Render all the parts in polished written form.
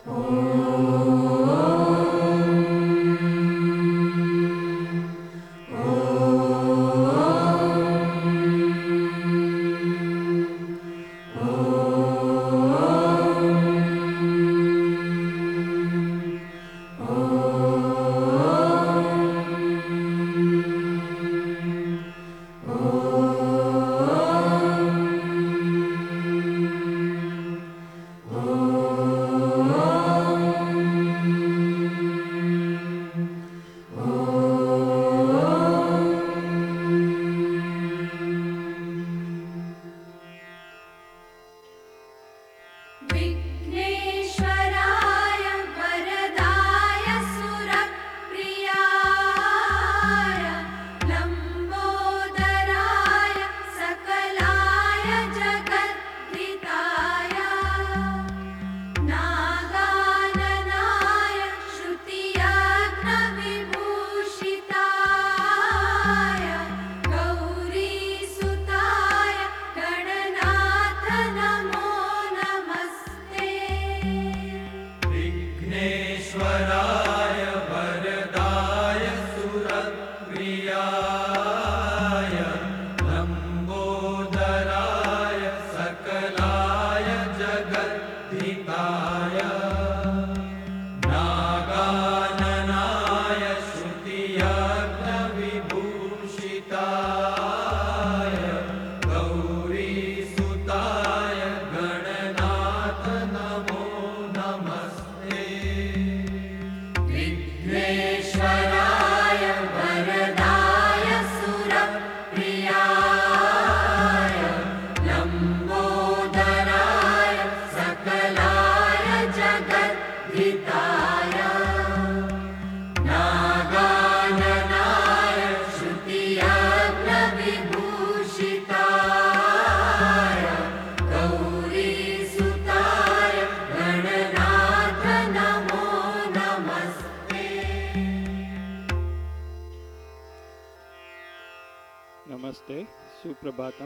Namaste, Suprabhatam.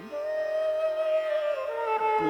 Good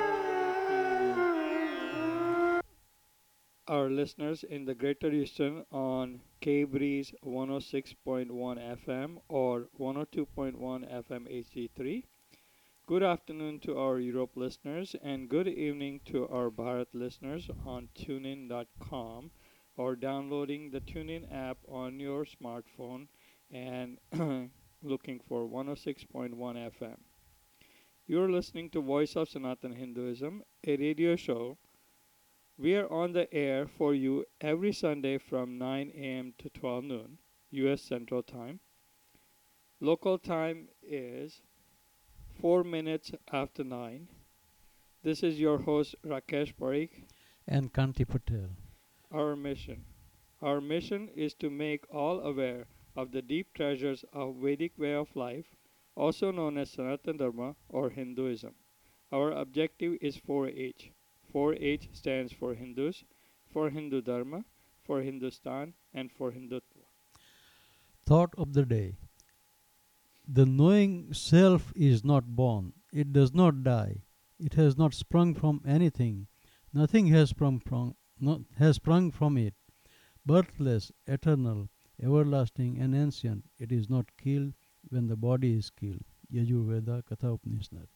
to our listeners in the Greater Eastern on K-Breeze 106.1 FM or 102.1 FM HD3. Good afternoon to our Europe listeners and good evening to our Bharat listeners on tunein.com or downloading the TuneIn app on your smartphone and looking for 106.1 FM. You're listening to Voice of Sanatana Hinduism, a radio show. We are on the air for you every Sunday from 9 a.m. to 12 noon, U.S. Central Time. Local time is 4 minutes after 9. This is your host Rakesh Parikh and Kanti Patel. Our mission. Our mission is to make all aware of the deep treasures of Vedic way of life, also known as Sanatana Dharma or Hinduism. Our objective is 4H. 4H stands for Hindus, for Hindu Dharma, for Hindustan, and for Hindutva. Thought of the day. The knowing self is not born. It does not die. It has not sprung from anything. Nothing has sprung from it. Birthless, eternal, everlasting and ancient. It is not killed when the body is killed. Yajurveda Katha Upanishad.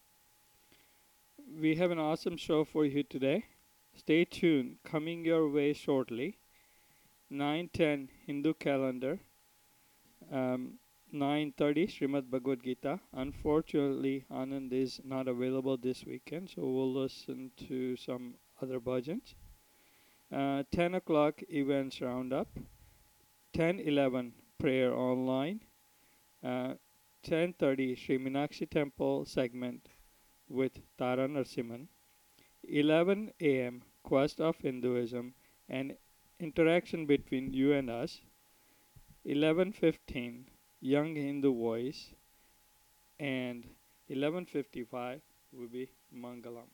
We have an awesome show for you today. Stay tuned. Coming your way shortly. 9:10 Hindu calendar. 9:30 Srimad Bhagavad Gita. Unfortunately, Anand is not available this weekend, so we'll listen to some other bhajans. 10 o'clock events roundup. 10:11 prayer online. 10:30 Sri Meenakshi Temple segment with Tara Narasimhan. 11 a.m. Quest of Hinduism and interaction between you and us. 11:15 Young Hindu Voice. And 11:55 will be Mangalam.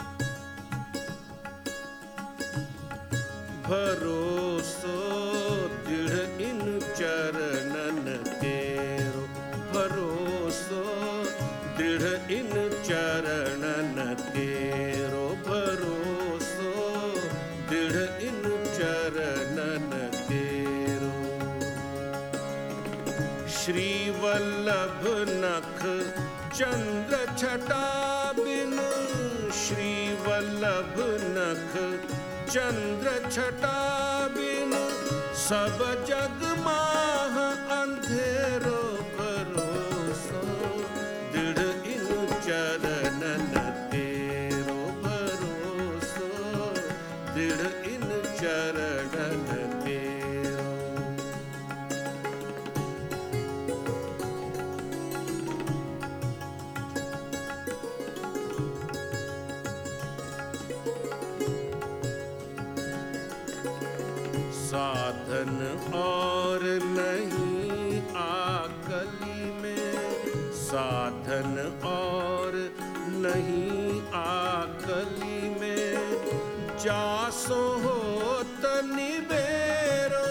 भरोसो इन चरणन तेरो। श्री वल्लभ नख चंद्र छटा बिनु, श्री वल्लभ नख चंद्र छटा बिनु, सब जग माह अंधेरो भरोसो। दृढ़ इन चरणन तेरो भरोसो, दृढ़ इन चरणन तेरो। साधन और नहीं आकली में, साधन और नहीं आकली में, जासो हो तनिबेरो,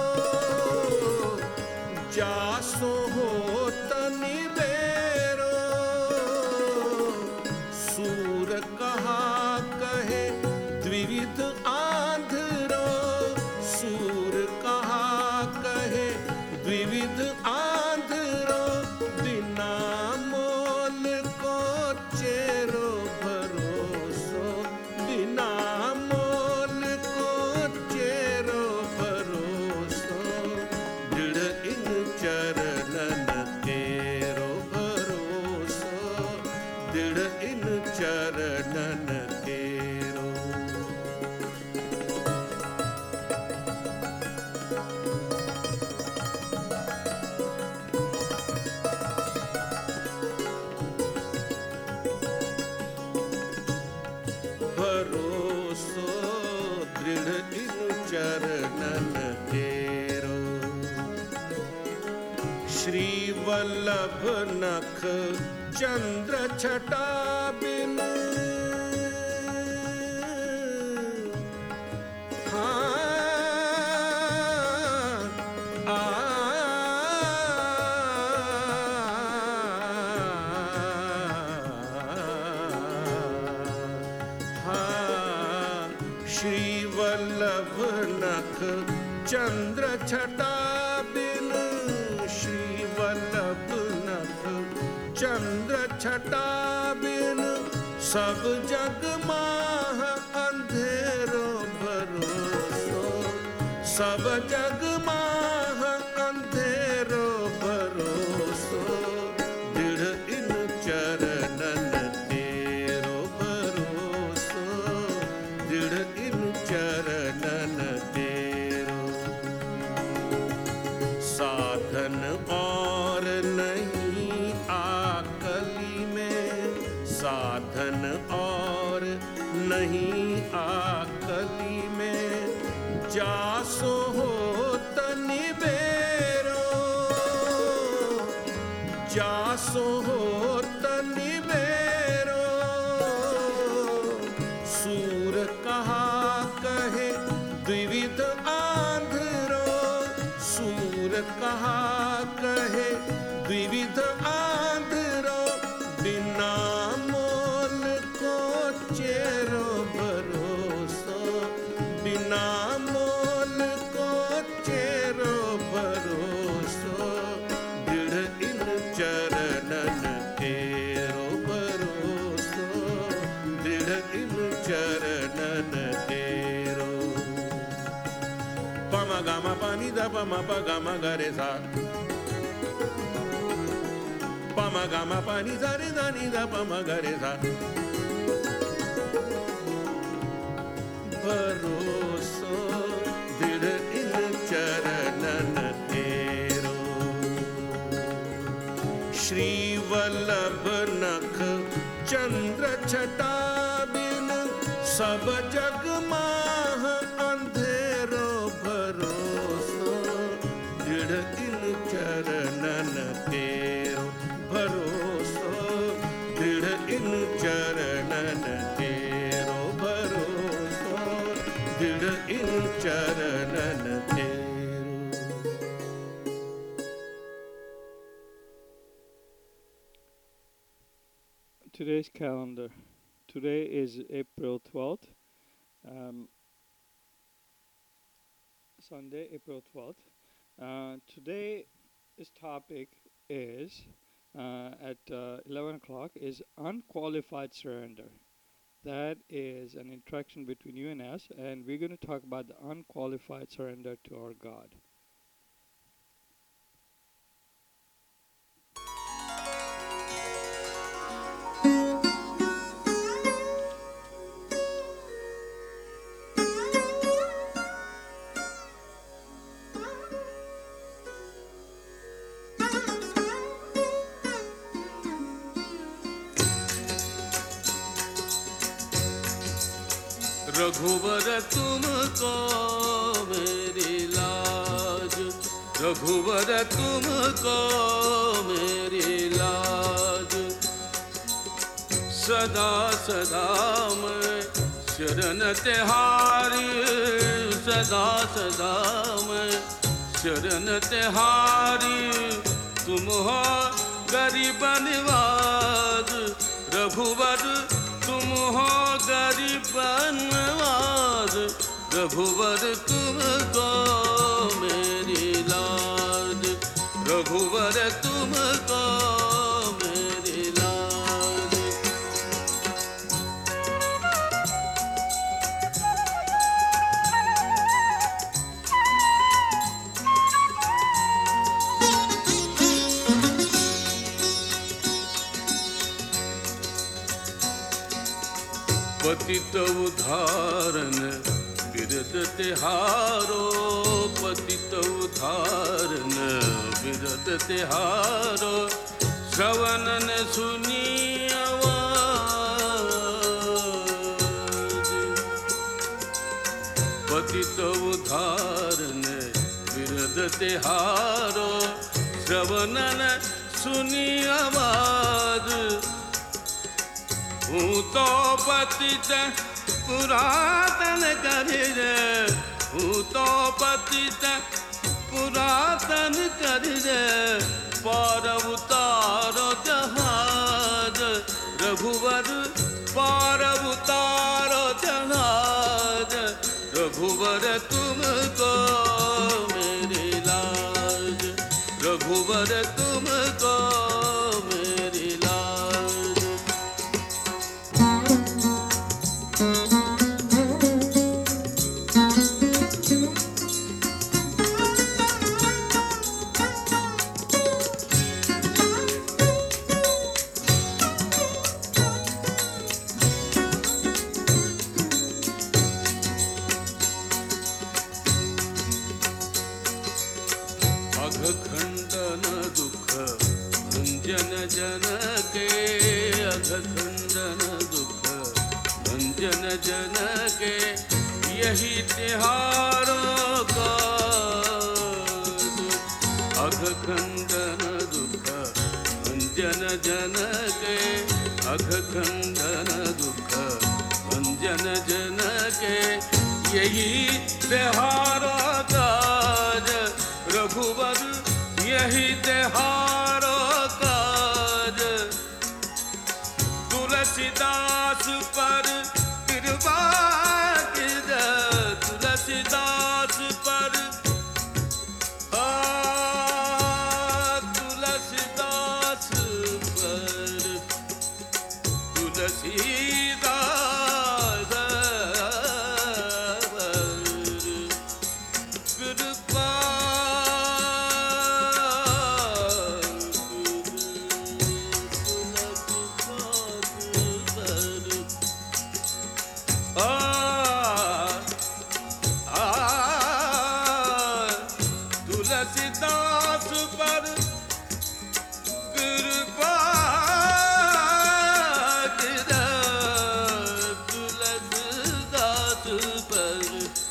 जासो हो तनिबेरो। सूर कहा कहे द्विविध आंध्रो, सूर कहा कहे द्विविध आंध्रो। बिना मोल को चेरो भरोसो, बिना मोल को चेरो भरोसो। दृढ़ इन चरणन तेरो भरोसो, दृढ़ इन चरणन तेरो। भरोसो दृढ़ इन चरणन तेरो। श्री वल्लभ नख चंद्र छटा बिनु, श्री वल्लभ नख चंद्र छटा बिनु, श्री वल्लभ नख चंद्र छटा बिनु, सब जग माह अंधेरो भरोसो, सब जग माह अंधेरो भरोसो। दृढ़ इन चरणन तेरो भरोसो, दृढ़ इन चरणन तेरो। साधन और नहीं आकली में, साधन और नहीं आकली में, जासो हो तनिबेरो, जासो हो तनिबेरो। सूर कहा कहे द्विविध आंध्रो, सूर कहा कहे द्विविध आंध्रो। बिना मोल को चेरो भरोसो, बिना मोल को चेरो भरोसो। दृढ़ इन चरणन तेरो भरोसो, दृढ़ इन चरणन तेरो। पम गम पनि द पम प गम गरे सा, पम गम पनि सा रे दा नि द पम गरे सा। भरोसो दृढ़ इन चरणन तेरो। श्री वल्लभ नख चंद्र छटा बिनु, सब जग माह अंधेरो भरोसो। दृढ़ इन चरणन तेरो भरोसो, दृढ़ इन चरणन तेरो भरोसो, दृढ़ इन चरणन तेरो। Today's calendar. Today is April 12th. Um, Sunday, April 12th. Today's topic is at 11 o'clock is unqualified surrender. That is an interaction between you and us, and we're going to talk about the unqualified surrender to our God. रघुवर तुमको मेरी लाज, रघुवर तुमको मेरी लाज, सदा सदा मैं शरण तिहारी, सदा सदा मैं शरण तिहारी, तुम हो गरीब निवाज, रघुवर तुम हो गरीब नवाज, रघुवर तुमको मेरी लाज, रघुवर तुमको मेरी लाज। पतित उद्धारण बिरद तिहारो, पतित उद्धारण बिरद तिहारो, श्रवणन सुनी आवाज, पतित उद्धारण बिरद तिहारो, श्रवणन सुनी आवाज, हूँ तो पतित पुरातन करिर, हूँ तो पतित पुरातन करिर, पार उतारो जहाज, रघुवर पार उतारो जहाज, रघुवर तुमको मेरी लाज, रघुवर तुमको मेरी लाज। अघखंडन दुख भंजन जन के, अघखंडन दुख भंजन जन के, यही तिहारों का, अघखंडन दुख भंजन जन के, अघखंडन दुख भंजन जन के, यही तिहारों का, रघुवर यही तिहारों काज, तुलसीदास पर कृपा कीज, तुलसीदास पर तुलसीदास पर, तुलसीदास कृपा तुलसीदास पर कृपा तुलसीदास पर,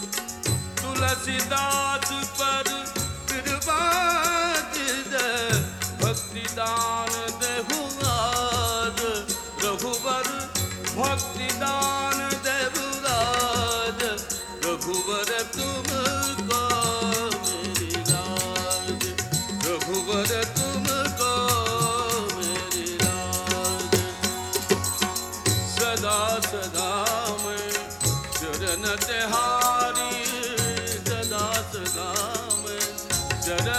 तुलसीदास पर कृपा भक्ति दान देहुराज, रघुवर भक्ति दान देहुराज, रघुवर तुमको मेरी लाज, रघुवर तुमको मेरी लाज, सदा सदा मैं शरण तिहारी, सदा सदा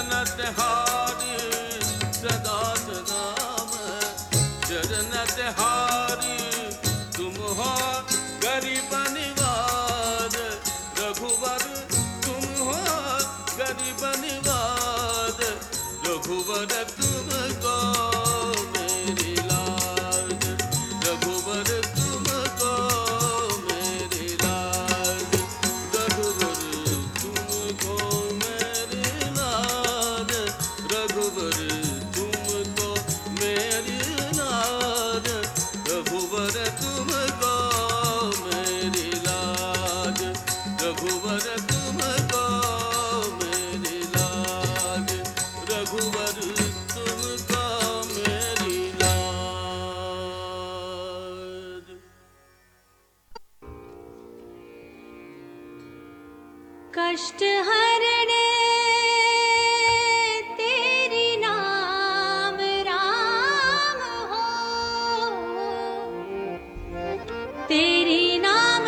चरण तिहारी सदा सदा मैं चरण तिहारी तुम हो गरीब निवार रघुवर तुम हो गरीब निवार रघुवर तुमको मेरी लाज रघुवर तुमको मेरी लाज रघुवर तुमको मेरी लाज रघुवर तुमको मेरी लाज रघुवर तुमको मेरी लाज रघुवर तुमको मेरी लाज रघुवर तुमको मेरी लाज। कष्ट हरणे तेरी नाम राम हो तेरी नाम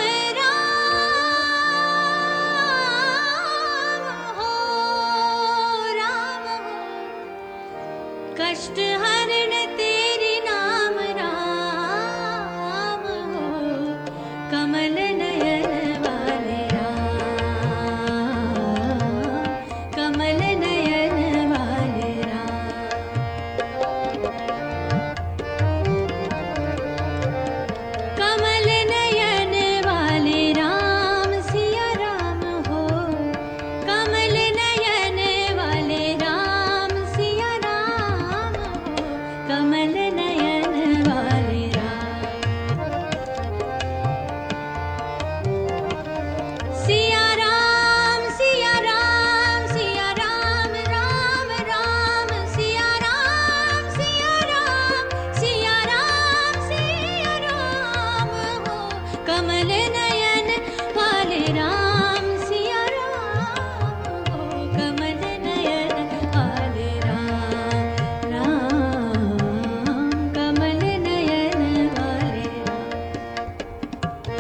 राम हो राम हो कष्ट हरण तेरी नाम राम हो कमल नयन वाले राम कमल नयन वाले राम कमल नयन वाले राम सिया राम हो कमल नयन वाले राम सिया राम हो कमल नयन वाले राम सिया राम सिया राम सिया राम राम राम सिया राम सिया राम सिया राम सिया राम हो कमल नयन वाले राम सिया राम हो कमल नयन वाले राम राम कमल नयन वाले राम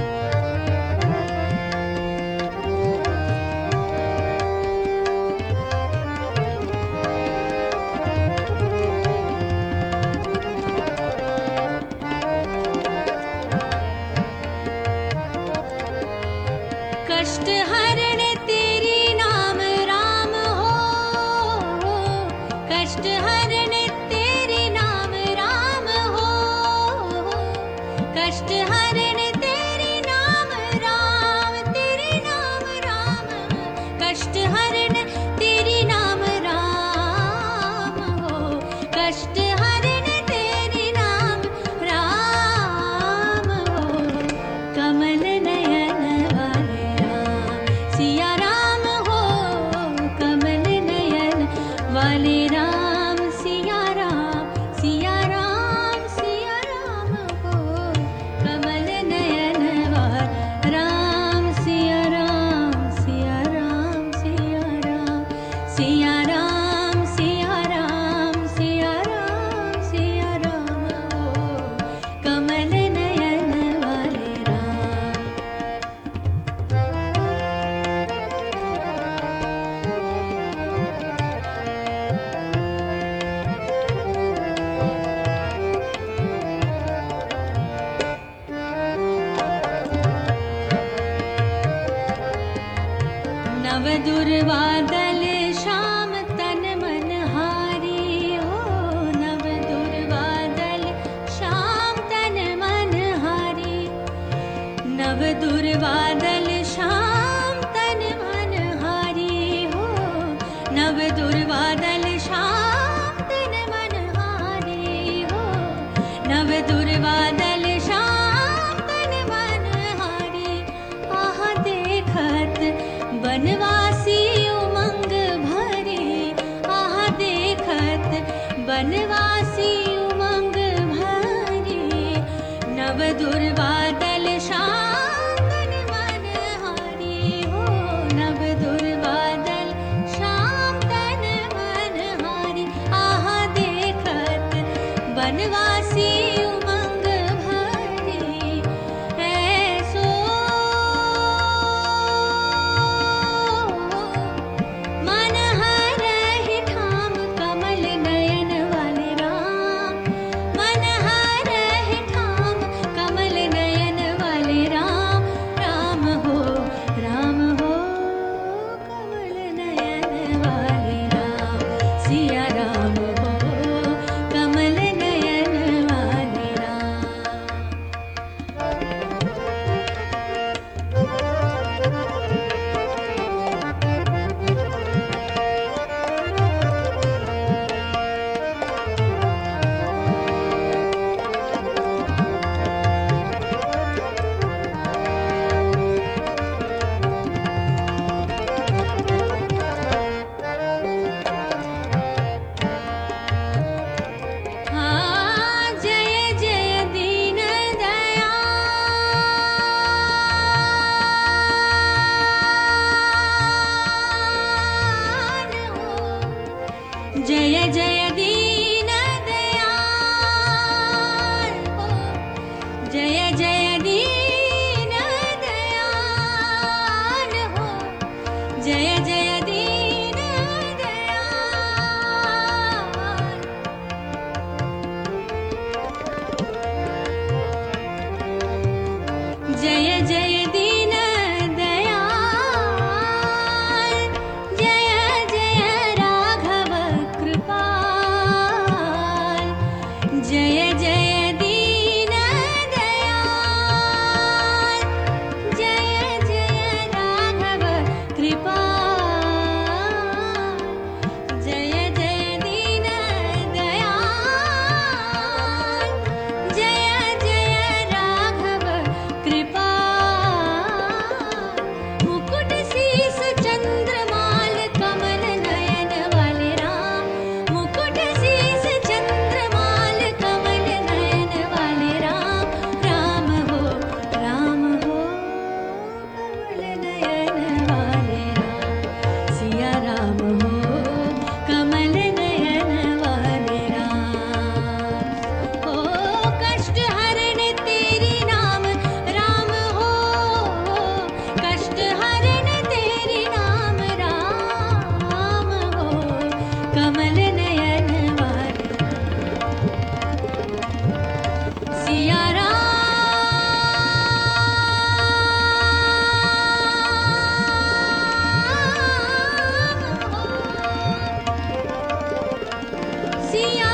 कष्ट हरण तेरी नाम राम हो कष्ट हरण तेरी नाम राम हो कष्ट हरण तेरी नाम राम कष्ट हरण तेरी नाम राम हो कष्ट हरण तेरी नाम राम हो कमल नयन वाले राम सिया राम हो कमल नयन वाले राम सिया राम सिया राम सिया राम हो कमल नयन वाले राम सिया राम सिया राम सिया राम सिया राम सिया राम सिया राम सिया राम हो कमल नयन वाले राम नव दुर्वादल श्याम तन मन हारी हो नव दुर्वादल श्याम तन मन हारी नव दुर्वादल श्याम तन मन हारी हो नव दुर्वादल श्याम तन मन हारी हो नव दुर्वादल श्याम तन मन हारी आह देखत बनवासी उमंग भरे आह देखत बनवासी उमंग भरे नव दुर्वादल श्याम तन मन हारी हो नव दुर्वादल श्याम तन मन हारी आह देखत बनवासी उमंग भरे ऐसो मन हरहि जय जय दीन दयाल जय जय दीन दयाल जय जय राघव कृपाल जय जय दीन दयाल जय जय राघव कृपाल जय जय दीन दयाल जय जय राघव कृपाल मुकुट शीस चंद्रमाल कमल नयन वाले राम मुकुट शीस चंद्रमाल कमल नयन वाले राम राम हो कमल नयन वाले राम सिया राम हो कमल नयन वाले राम ओ कष्ट हरण तेरी नाम राम हो कष्ट हरण तेरी नाम राम हो कमल नयन वाले सिया राम सिया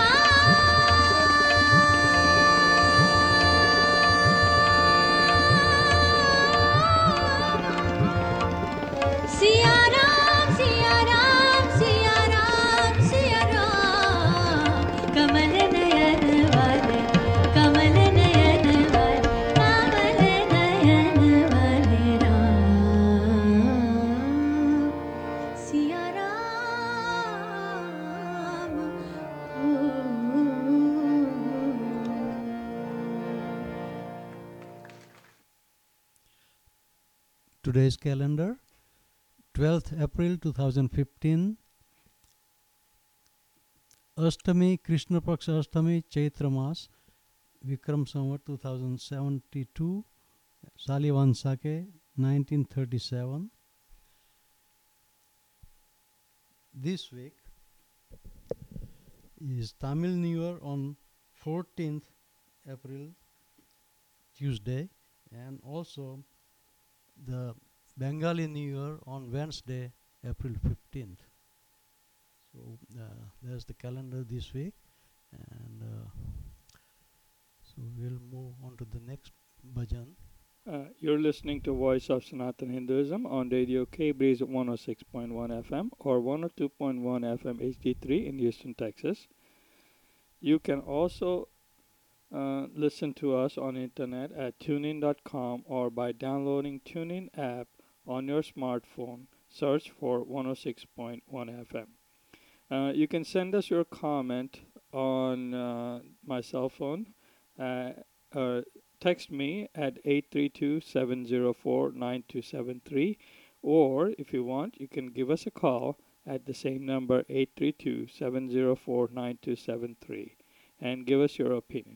राम सिया राम सिया राम सिया राम सिया राम कमल नयन वाले कमल नयन वाले कमल नयन वाले Ram Siya Ram Today's calendar, 12th April 2015, Ashtami, Krishna Paksha Ashtami, Chaitra Mas, Vikram Samvat 2072, Salivansake 1937. This week is Tamil New Year on 14th April, Tuesday, and also the Bengali New Year on Wednesday, April 15th. So there's the calendar this week, and so we'll move on to the next bhajan. You're listening to Voice of Sanatan Hinduism on radio K-Breeze 106.1 FM or 102.1 FM HD3 in Houston, Texas. You can also listen to us on internet at tunein.com or by downloading TuneIn app on your smartphone. Search for 106.1 FM. You can send us your comment on my cell phone. Text me at 832-704-9273, or if you want, you can give us a call at the same number, 832-704-9273, and give us your opinion.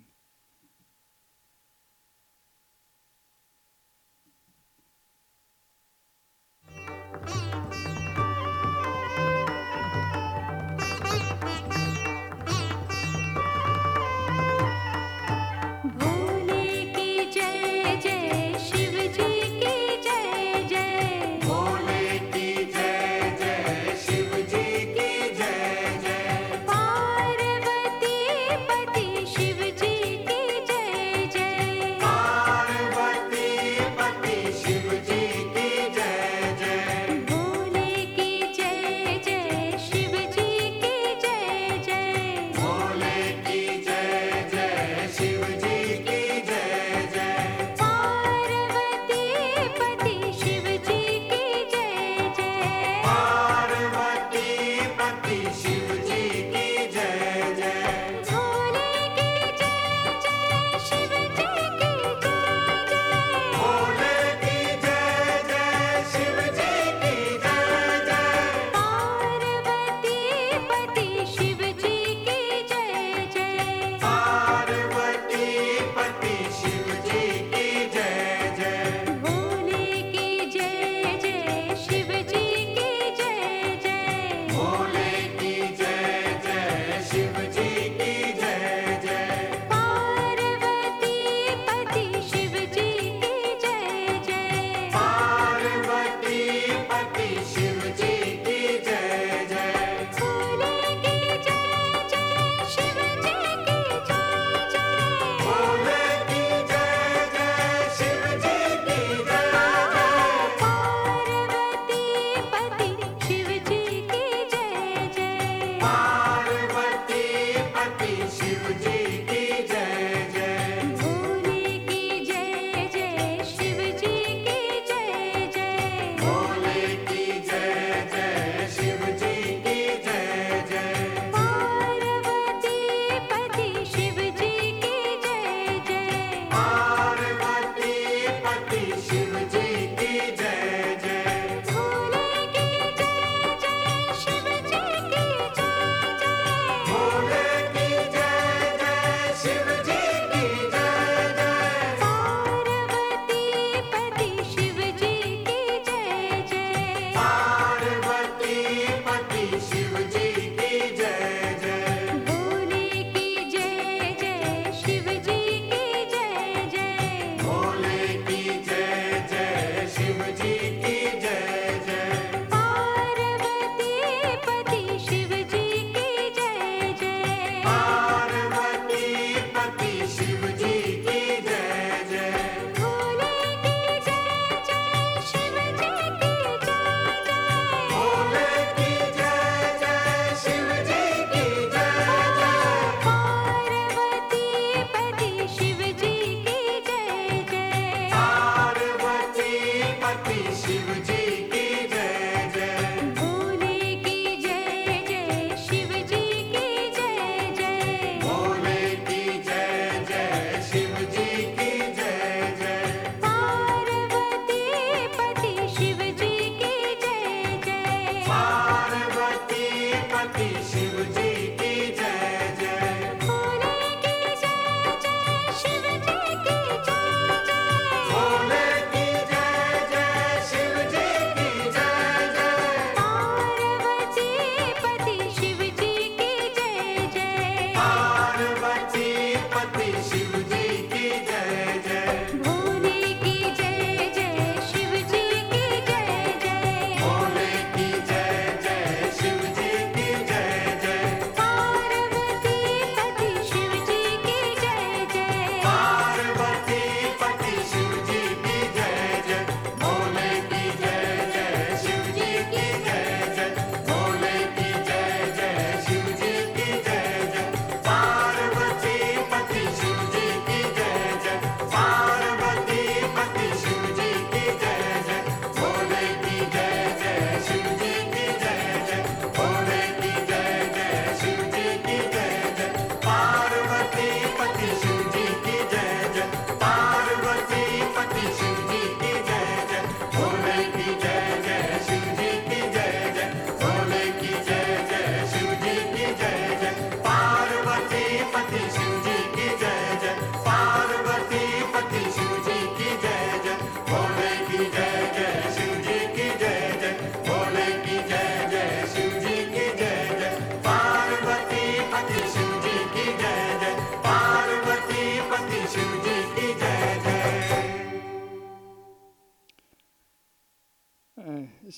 भोले की जय जय शिव जी की जय जय भोले की जय जय शिव जी की जय जय पार्वती पति शिव जी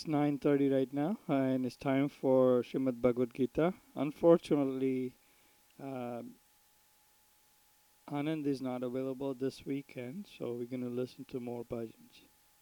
9:30 right now, and it's time for Srimad Bhagavad Gita. Unfortunately, uh, Anand is not available this weekend, so we're going to listen to more bhajans.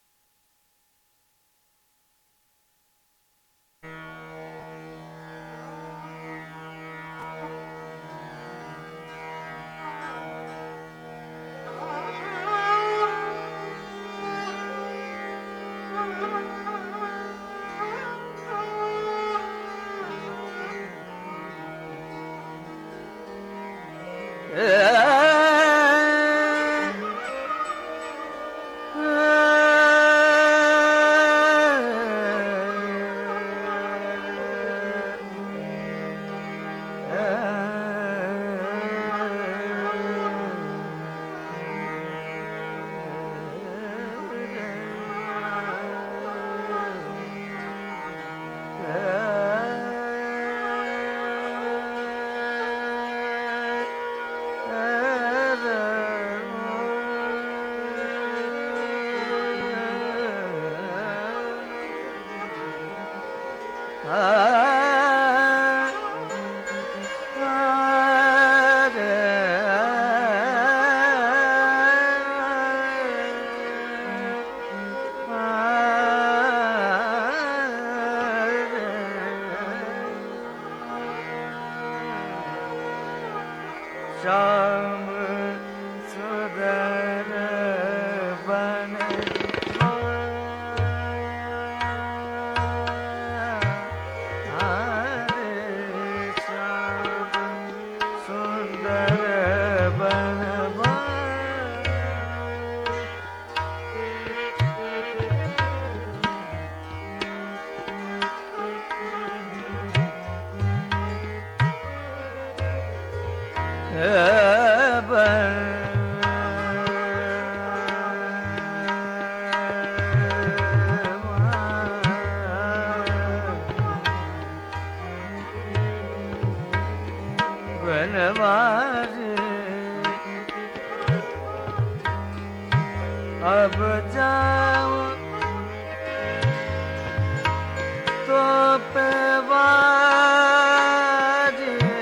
अब जाऊं तो पेवाज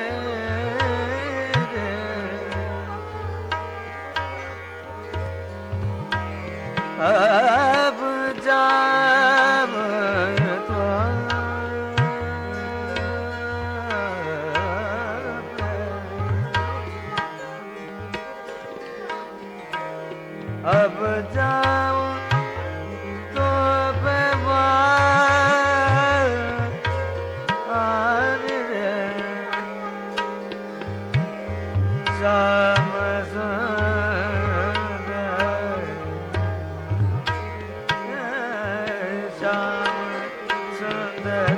अब जाऊं तो अब जाऊं तो बेवार रे श्याम सुंदर श्याम सुंदर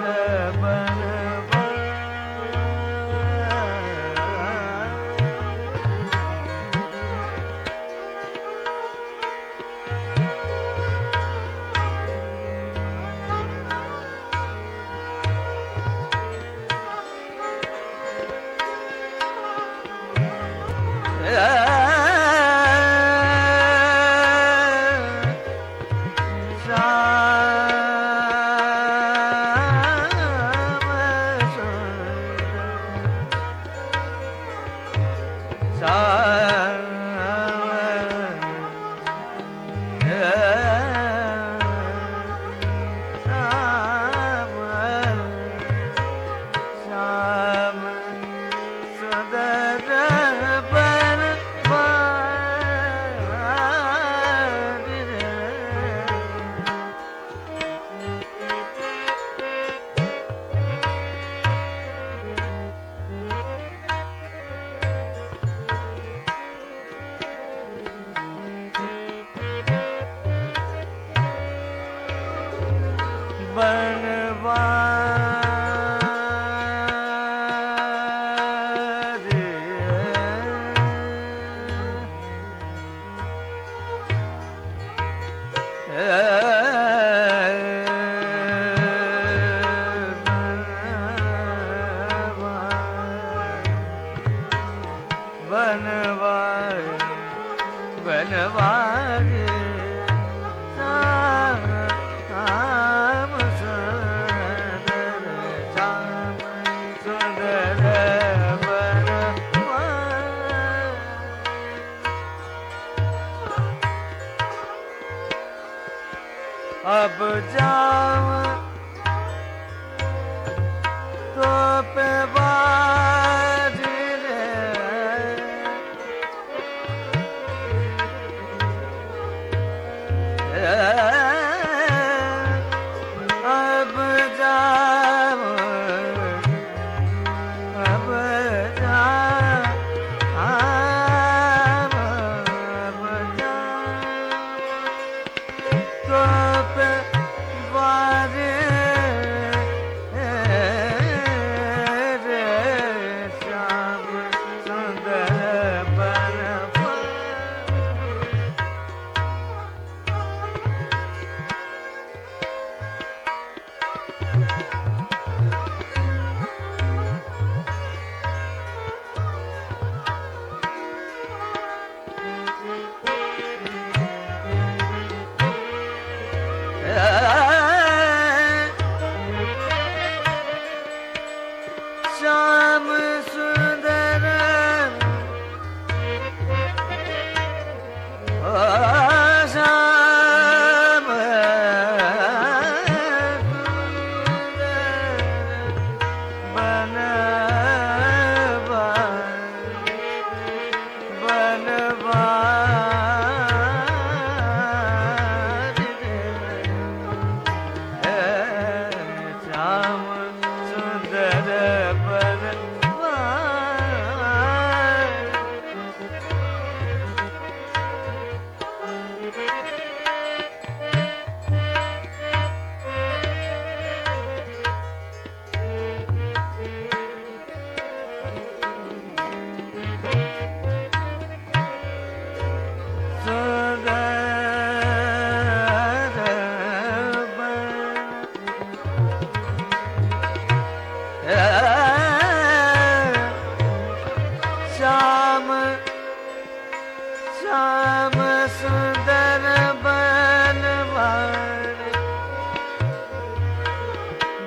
बनवारे राम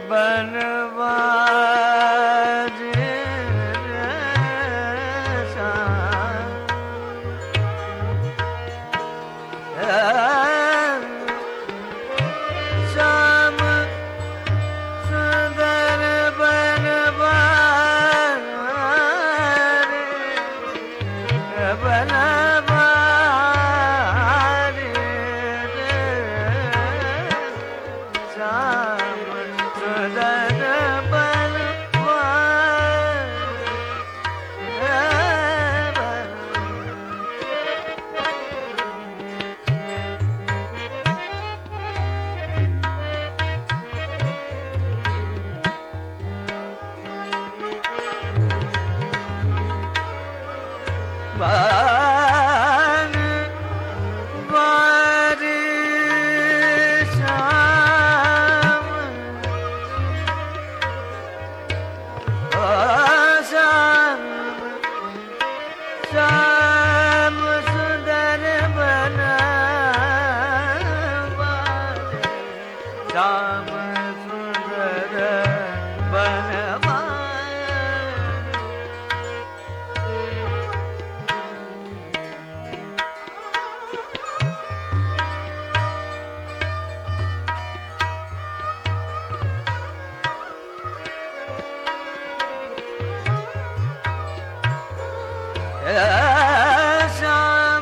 बनवाज श्याम सुंदर बनवाज बनवाज श्याम सुंदर बान वारी श्याम श्याम श्याम सुंदर बनवाज श्याम सुंदर बनवाज श्याम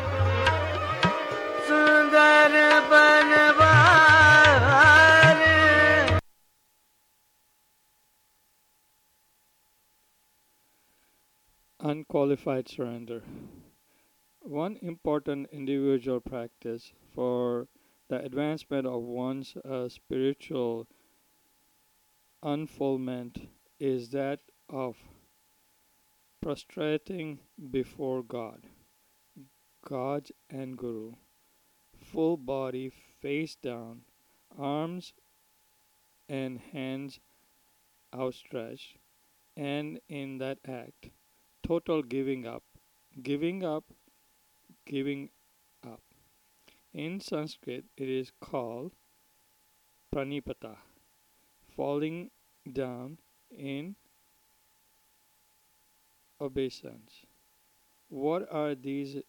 सुंदर बनवाज Unqualified surrender. One important individual practice for the advancement of one's spiritual unfoldment is that of prostrating before God, God and Guru, full body face down, arms and hands outstretched, and in that act, total giving up, giving up, giving up. In Sanskrit, it is called pranipata, falling down in obeisance. What are these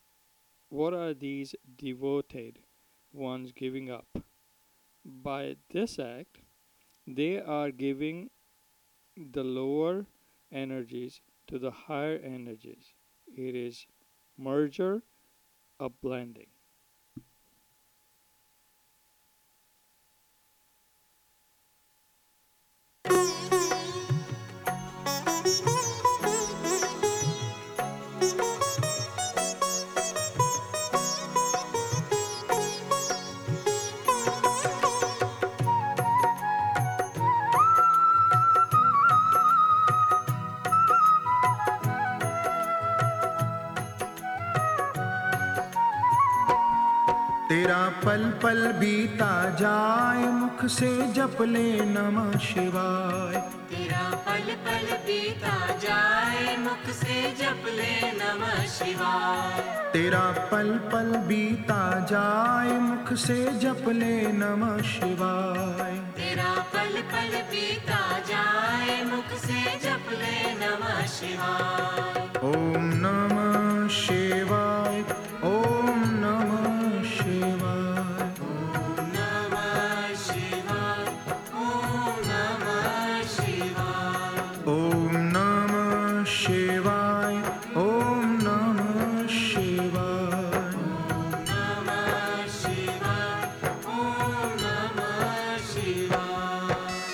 devoted ones giving up? By this act, they are giving the lower energies to the higher energies. It is merger, a blending. तेरा पल पल बीता जाए मुख से जप ले नमः शिवाय। तेरा पल पल बीता जाए मुख से जप ले नमः शिवाय। तेरा पल पल बीता जाए मुख से जप ले नमः शिवाय। तेरा पल पल बीता जाए मुख से जप ले नमः शिवाय। ओम नमः शिवाय, ओम नमः शिवाय। ओम नमः शिवाय, ओम नमः शिवाय। ओम नमः शिवाय, ओम नमः शिवाय। ओम नमः शिवाय, ओम नमः शिवाय।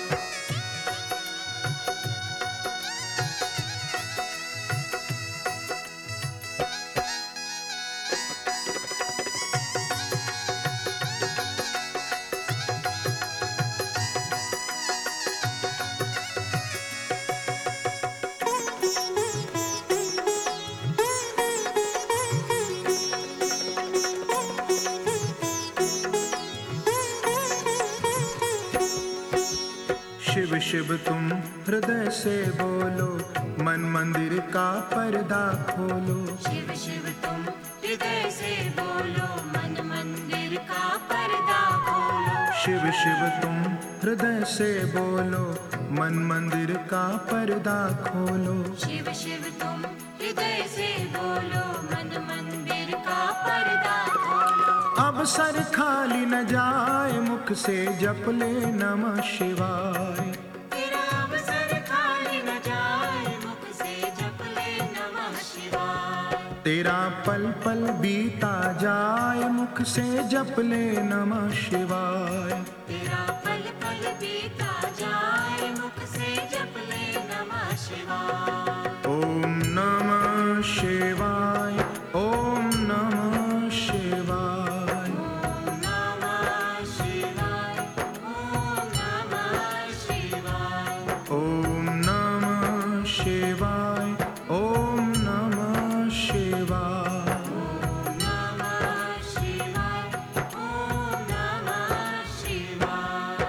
शिव शिव तुम हृदय से बोलो, मन मंदिर का पर्दा खोलो। शिव शिव तुम हृदय से बोलो, मन मंदिर का पर्दा खोलो। शिव शिव तुम हृदय से बोलो, मन मंदिर का पर्दा खोलो। शिव शिव तुम हृदय से बोलो, मन मंदिर का पर्दा खोलो। अब सर खाली न जाए, मुख से जप ले नमः शिवाय। तेरा अवसर खाली न जाए, मुख से जप ले नमः शिवाय। तेरा पल पल बीता जाए, मुख से जप ले नमः शिवाय। तेरा पल पल बीता जाए, मुख से जप ले नमः शिवाय। ओम नमः शिवाय, ओम नमः शिवाय। ओम नमः शिवाय, ओम नमः शिवाय। ओम नमः शिवाय, ओम नमः शिवाय। ओम नमः शिवाय, ओम नमः शिवाय।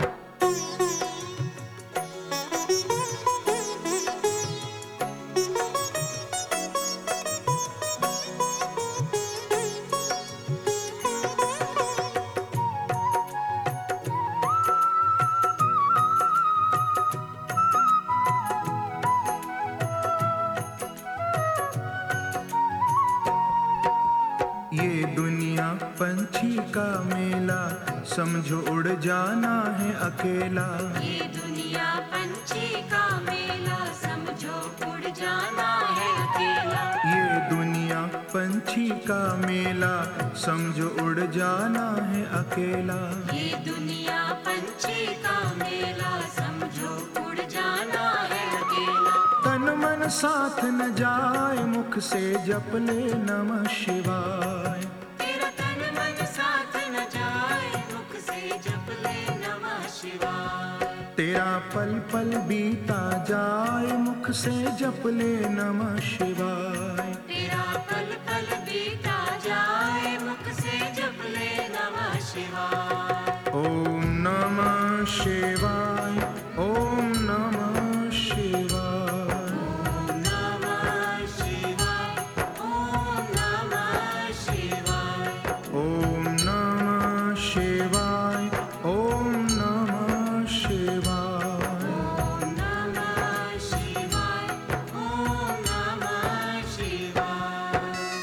ये दुनिया पंछी का मेला, समझो उड़ जाना है अकेला। ये दुनिया पंछी का मेला, समझो उड़ जाना है अकेला। ये दुनिया पंछी का मेला, समझो उड़ जाना है अकेला। ये दुनिया पंछी का मेला, समझो उड़ जाना है अकेला। तन मन साथ न जाए, मुख से जप ले नमः शिवाय। तेरा तन मन साथ न जाए, मुख से जप ले नमः शिवाय। तेरा पल पल बीता जाए, मुख से जप ले नमः शिवाय। तेरा पल पल बीता जाए, मुख से जप ले नमः शिवाय। ओम नमः शिवाय, ओम नमः शिवाय। ओम नमः शिवाय, ओम नमः शिवाय। ओम नमः शिवाय, ओम नमः शिवाय। ओम नमः शिवाय, ओम नमः शिवाय।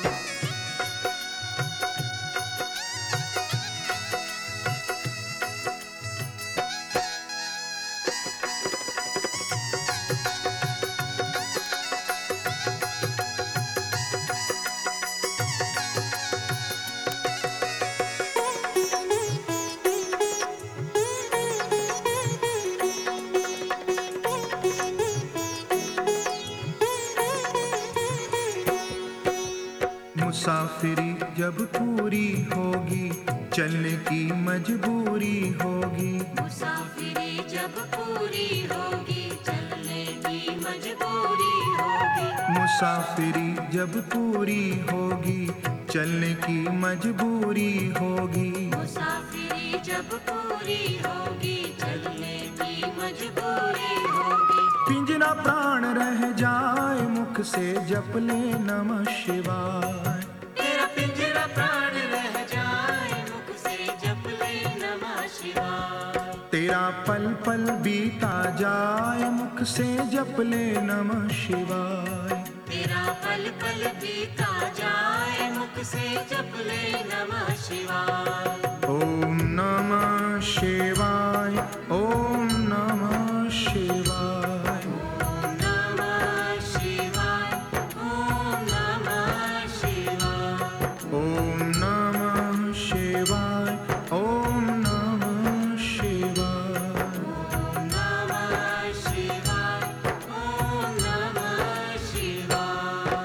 मुसाफिरी जब पूरी होगी, चलने की मजबूरी होगी। मुसाफिरी जब पूरी होगी, चलने की मजबूरी होगी। मुसाफिरी जब पूरी होगी, चलने की मजबूरी होगी। मुसाफिरी जब पूरी होगी, चलने की मजबूरी होगी। पिंजरा प्राण रह जाए, मुख से जप ले नमः शिवाय। तेरा पिंजरा प्राण रह जाए, मुख से जप ले नमः शिवाय। तेरा पल पल बीता जाए, मुख से जप ले नमः शिवाय। तेरा पल पल बीता जाए, मुख से जप ले नमः शिवाय। ओम नमः शिवाय, ओम नमः शिवाय। ओम नमः शिवाय, ओम नमः शिवाय। ओम नमः शिवाय, ओम नमः शिवाय। ओम नमः शिवाय, ओम नमः शिवाय।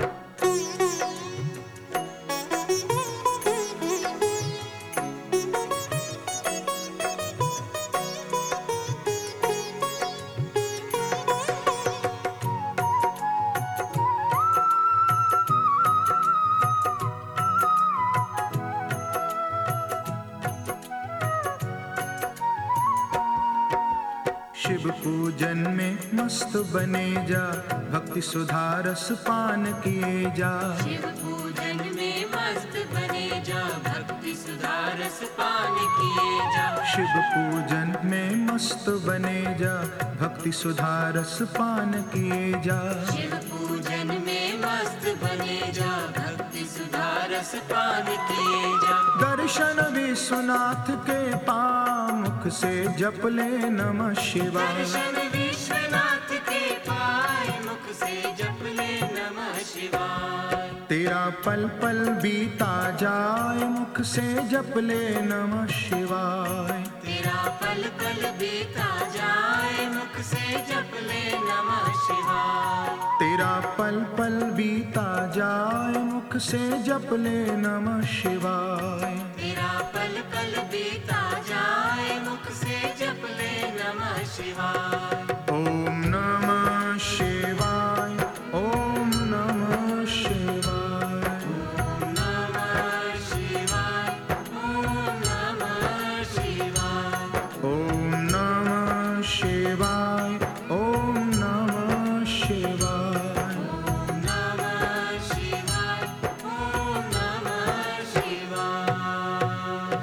शिव पूजन में मस्त बने जा, भक्ति सुधा रस पान किए जा। शिव पूजन में मस्त बने जा, भक्ति सुधा रस रस पान किए जा। शिव पूजन में मस्त बने जा, भक्ति सुधा रस पान किए जा। शिव पूजन में मस्त बने जा, भक्ति सुधा रस पान किए जा। दर्शन विश्वनाथ के पामुख से जप ले नमः शिवाय। दर्शन विश्वनाथ के पाय मुख से जप ले नमः शिवाय। तेरा पल पल बीता जाए, मुख से जप ले नमः शिवाय। तेरा पल पल बीता जाए, मुख से जप ले नमः शिवाय। तेरा पल पल बीता जाए, मुख से जप ले नमः शिवाय। तेरा पल पल बीता जाए, मुख से जप ले नमः शिवाय। ओम नमः शिवाय, ओम नमः शिवाय। ओम नमः शिवाय, ओम नमः शिवाय। ओम नमः शिवाय, ओम नमः शिवाय। ओम नमः शिवाय, ओम नमः शिवाय।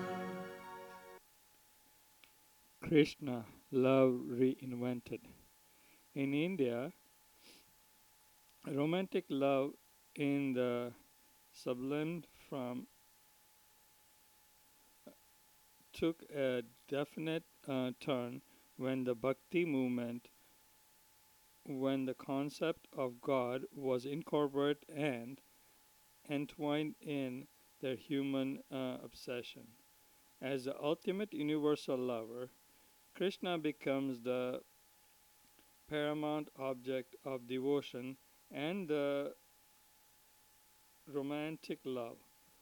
Krishna, love reinvented. In India, romantic love in the sublime form took a definite turn when the Bhakti movement, when the concept of God was incorporated and entwined in their human obsession. As the ultimate universal lover, Krishna becomes the paramount object of devotion and the romantic love.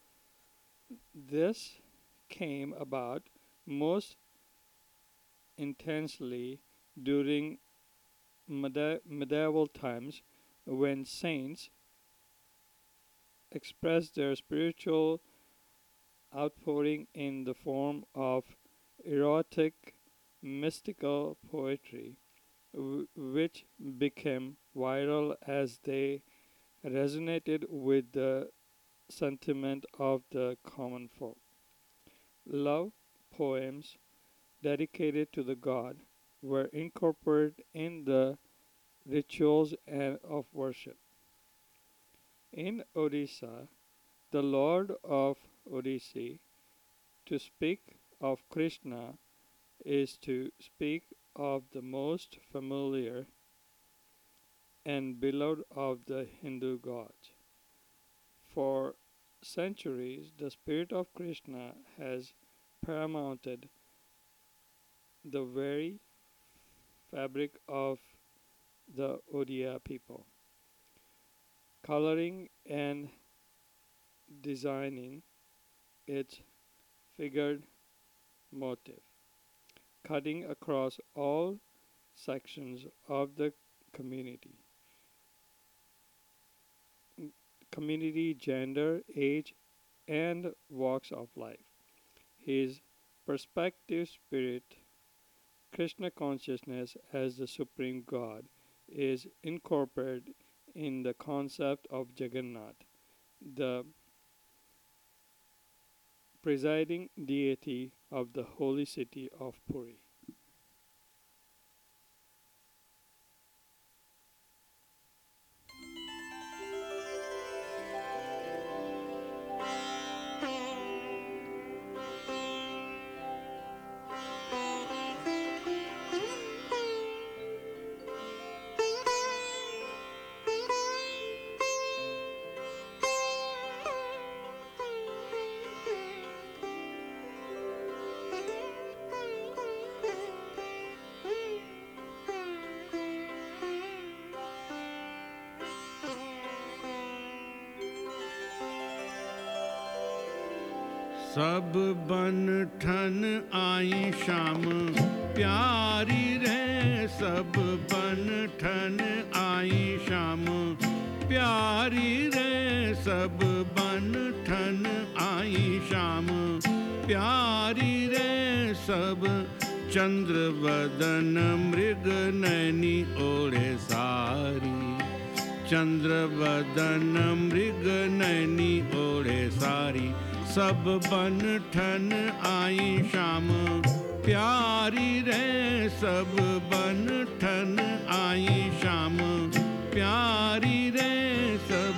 This came about most intensely during medieval times when saints expressed their spiritual outpouring in the form of erotic mystical poetry, which became viral as they resonated with the sentiment of the common folk. Love poems dedicated to the god were incorporated in the rituals of worship. In Odisha, the Lord of Odissi, to speak of Krishna is to speak of the most familiar and beloved of the Hindu gods. For centuries, the spirit of Krishna has paramounted the very fabric of the Odia people, coloring and designing its figured motif, cutting across all sections of the community, gender, age, and walks of life. His perspective spirit, Krishna consciousness as the supreme God, is incorporated in the concept of Jagannath, the presiding deity of the holy city of Puri. सब बन ठन आई शाम प्यारी रे, सब बन ठन आई शाम प्यारी रे, सब बन ठन आई शाम प्यारी रे, सब चंद्र वदन मृग नैनी ओढ़े सारी, चंद्र वदन मृग नैनी ओढ़े सारी, सब बन ठन आई शाम प्यारी रे, सब बन ठन आई शाम प्यारी रे सब।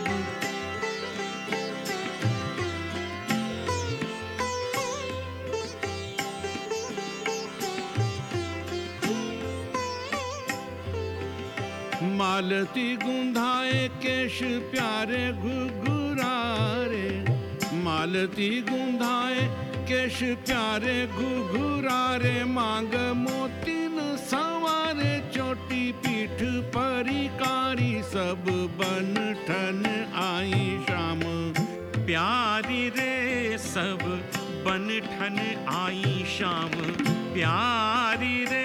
मालती गुंधाए केश प्यारे घुघुरारे, मालती गुंधाए केश प्यारे घुघुरारे, मांग मोतीन सवारे चोटी पीठ परिकारी, सब बन ठन आई शाम प्यारी रे, सब बन ठन आई शाम प्यारी रे।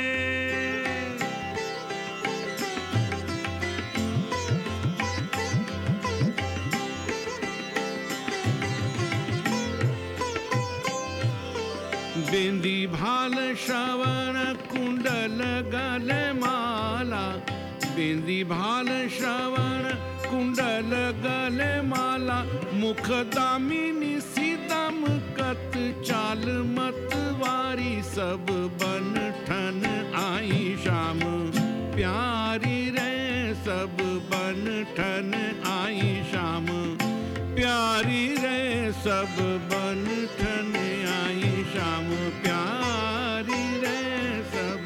बिंदी भाल श्रवण कुंडल गल माला, बिंदी भाल श्रवण कुंडल गल माला, मुख दामिनी सीतम कत चाल मतवारी, सब बन ठन आई शाम प्यारी रे, सब बन ठन आई शाम प्यारी रे, सब बन ठन आई शाम प्यारी रे सब।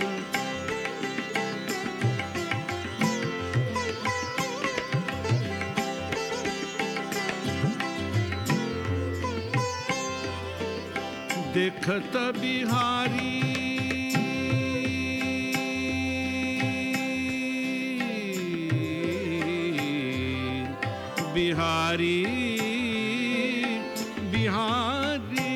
देखत बिहारी बिहारी बिहारी,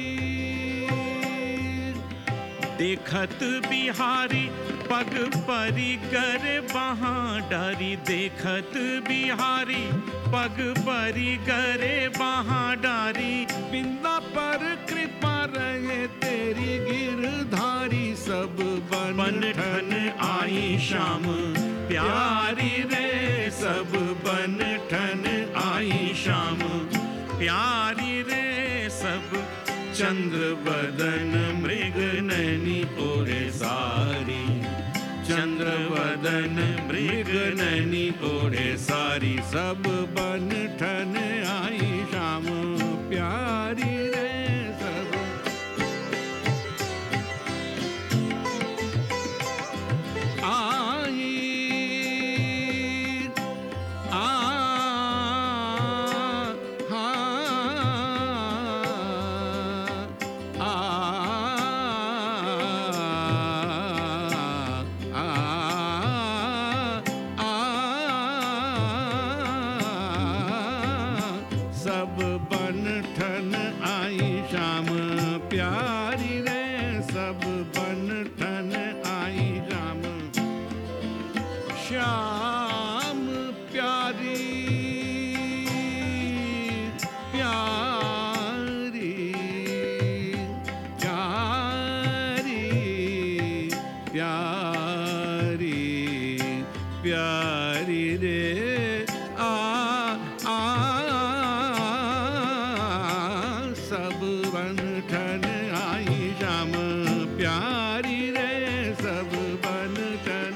देखत बिहारी पग परी गर बहाँ डारी, देखत बिहारी पग परी गरे बहाँ डारी, बिंदा पर कृपा रहे तेरी गिरधारी, सब बन ठन आई शाम प्यारी रे, सब बन ठन आई शाम प्यारी रे सब। चंद्र बदन मृग नैनी ओरे सारी, चंद्र बदन मृग नैनी ओरे सारी, सब बन ठन आई शाम प्यारी रे सब। आई सब बन ठन आई शाम प्यारी रे, सब बन ठन आई शाम श्याम प्यारी प्यारी प्यारी प्यारी प्यारी रे सब बन ठन आई शाम प्यारी रे, सब बन ठन।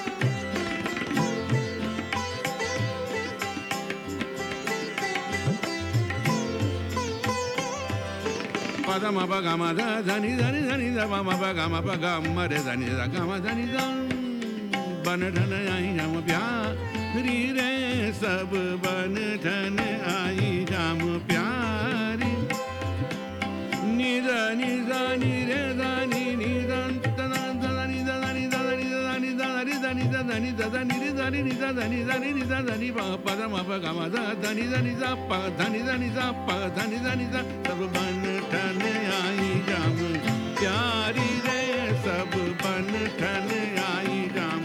पदम पगम धनि धनि धनि दम पगम पगम रे धनि गम धनि दम, बन ठन आई शाम प्यारी रे, सब बन ठन आई शाम प्यारी। निद निद निरे धनि निदन तन धनि धनि धनि धनि धनि धनि धनि धनि धनि धनि धनि धनि पदम पगम धनि धनि प धनि धनि प धनि धनि सब बन ठन आई शाम प्यारी रे, सब बन ठन आई शाम।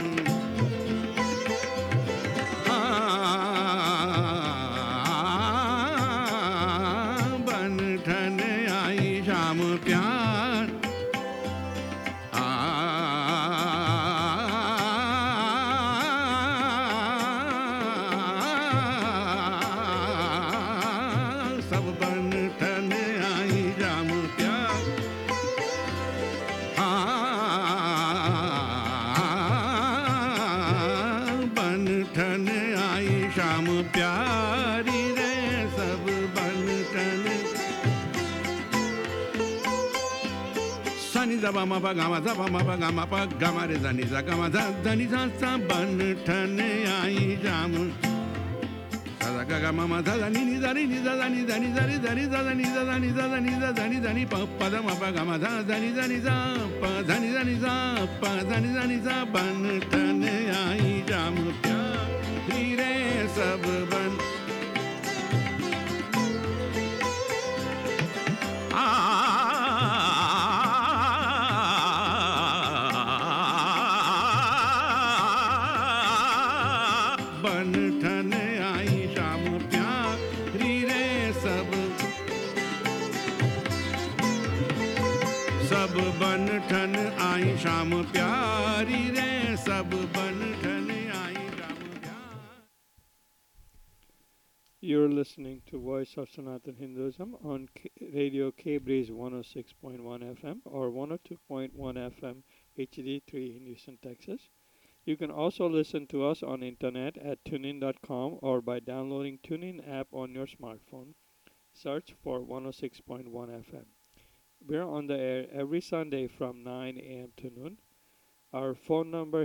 बन ठन आई शाम प्यार सब बन ठन आई प्यारी रे सब बन ठन सनि द म प ग म ध प म प ग म प ग म रे ध नि ध ग म ध ध नि ध स बन ठन आई जाम सा ग ग म म ध ध नि नि ध रि नि ध ध नि ध नि ध रि ध नि ध ध नि ध ध नि ध ध नि ध ध नि ध नि प प ध म प ग म ध ध नि ध नि ध प ध नि ध नि ध प ध नि ध नि ध बन ठन आई जाम प्यारी रे सब बन बन ठन आई शाम प्यारी रे सब बन ठन आई शाम प्यारी रे सब बन ठन आई शाम प्यारी You're listening to Voice of Sanatan Hinduism on Radio K-Breeze 106.1 FM or 102.1 FM HD3 in Houston, Texas. You can also listen to us on internet at tunein.com or by downloading TuneIn app on your smartphone. Search for 106.1 FM. We're on the air every Sunday from 9 a.m. to noon. Our phone number